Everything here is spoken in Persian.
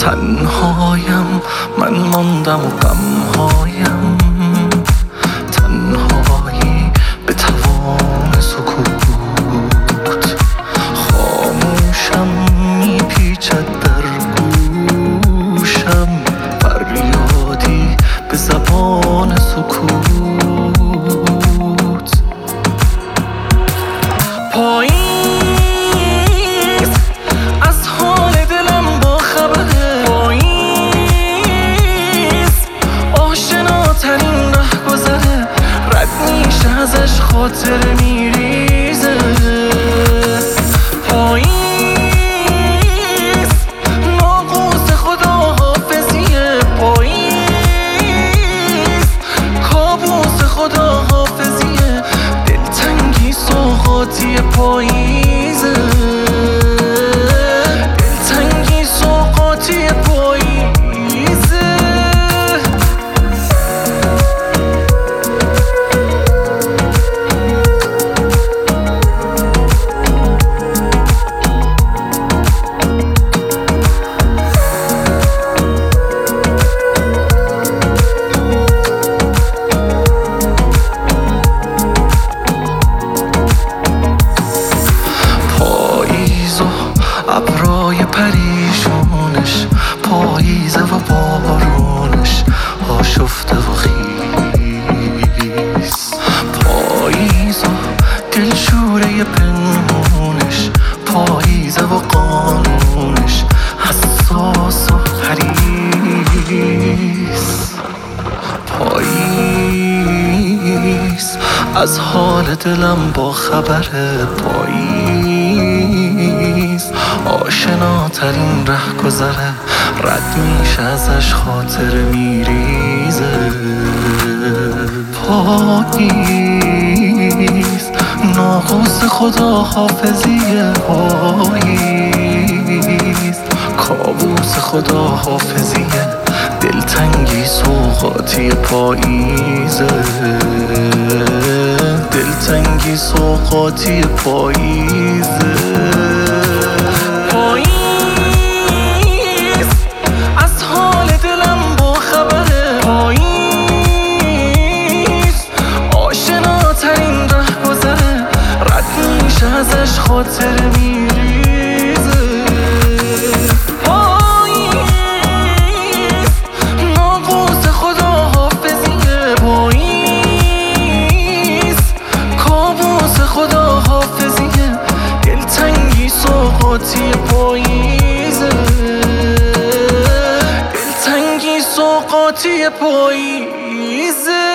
تنهایم من ماندم و غمهایم، تنهایی به توان سکوت، خاموشم میپیچد در گوشم، فریادی به زبان سکوت. پاییز از حال دلم با خبره، پاییز آشناترین ره گذره، رد میشه ازش خاطر میریزه. پاییز ناقوس خداحافظیه، پاییز کابوس خداحافظیه، دلتنگی سوغاتی پاییزه، دلتنگی سوغاتی پاییزه. ابرای پریشونش، پاییزه و بارونش آشفته و خیس، پاییز و دلشوره پنهونش، پاییزه و قانونش حساس و حریص. پاییز از حال دلم با خبره، پاییز آشناترین ره گذره، رد میشه ازش خاطر میریزه. پاییز ناقوس خداحافظیه، پاییز کابوس خداحافظیه، دلتنگی سوغاتی پاییزه، دلتنگی سوغاتی پاییزه. پاییز از حال دلم با خبره، پاییز آشناترین ره گذره، رد میشه ازش خاطر میریزه. پاییز ناقوس خداحافظیه، پاییز کابوس خداحافظیه، دلتنگی سوغاتی پاییزه، دلتنگی سوغاتی پاییزه.